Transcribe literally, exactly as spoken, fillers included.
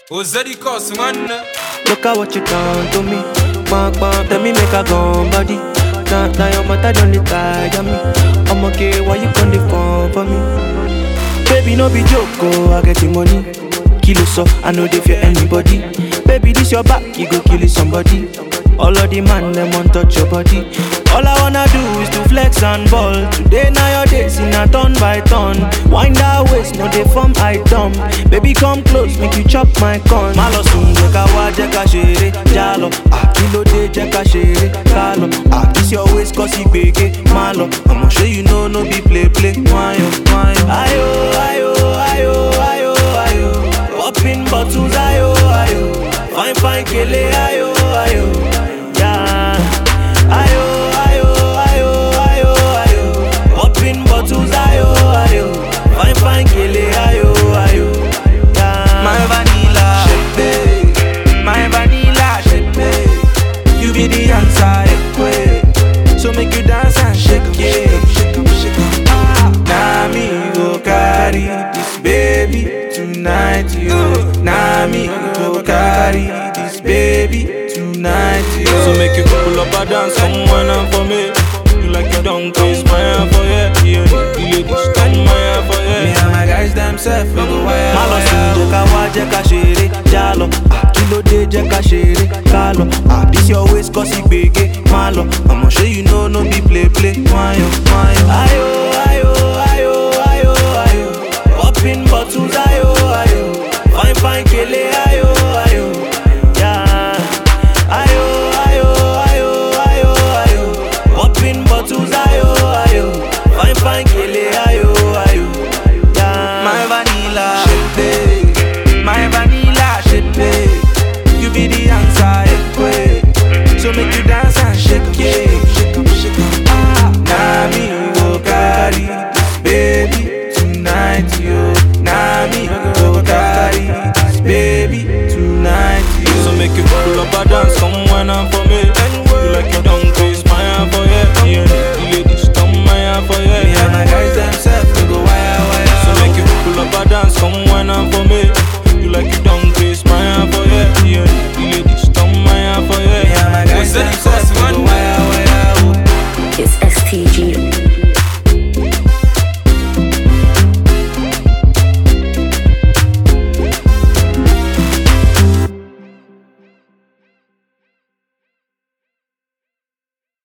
Ozeri cause man. Look at what you done to me. Bang bang, tell me make a gun body. Now, now your mother don't dey tire me. I'm okay, why you come dey phone for me? Baby, no be joke, oh, I get the money. Kill so, I know they fear anybody. Baby, this your back, you go kill somebody. All of the man, them want touch your body. All I wanna do is to flex and ball. Today, now your days in a turn by turn. Wind that waist, no they form I dumb. Baby, come close, make you chop my corn. Malo soon, jeka wa, jeka shere, jalo. Ah, kilo de, jeka shere, kalo. Ah, this your waist, cause he bege, malo. I'ma show you know, no be play, play. Wayo, wayo. Ayo, ayo, ayo, ayo, ayo. Popping bottles, ayo, ayo. Fine, fine, kele, ayo, ayo. Yeah. Ayo, ayo, ayo, ayo, ayo. Popping bottles, ayo, ayo. Fine, fine, kele, ayo, ayo. Yeah. My vanilla, Shepe, my vanilla, shepe. you be the answer. Shepe, so make you dance and shake, Yeah, shake, shake, shake. Ah. Now me go carry this baby tonight, yo. Now me go carry this baby tonight, yo. So make you pull up a dance, come on and for me. You like you don't come smile for ya. You ladies come my for Me ya. and my guys themselves, we go wire. Malo soon, jeka wa, jeka shere, jalo. Ah, kilo de, jeka shere, kalo. Ah, this your waist, cause he bege, malo. I'ma show you know, no be play, play, wayo,